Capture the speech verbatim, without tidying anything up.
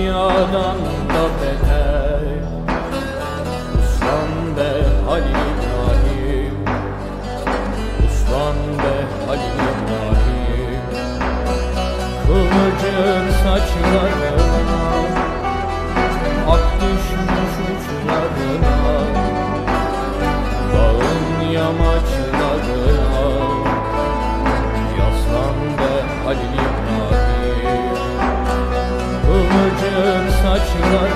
dünyadan da beter. Uslan be Halil İbrahim, uslan be Halil İbrahim. Kıvırcık saçlarına ak düşmüş uçlarına, dağın yamaçlarına yaslan be Halil İbrahim. Kıvırcık saçlarına